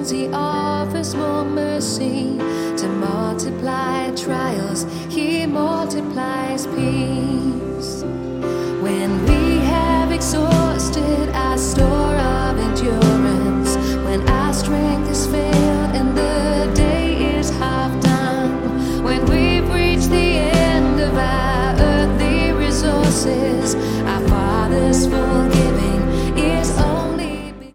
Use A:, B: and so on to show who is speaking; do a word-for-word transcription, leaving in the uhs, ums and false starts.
A: wounds, he offers more mercy. To multiply trials, he multiplies peace.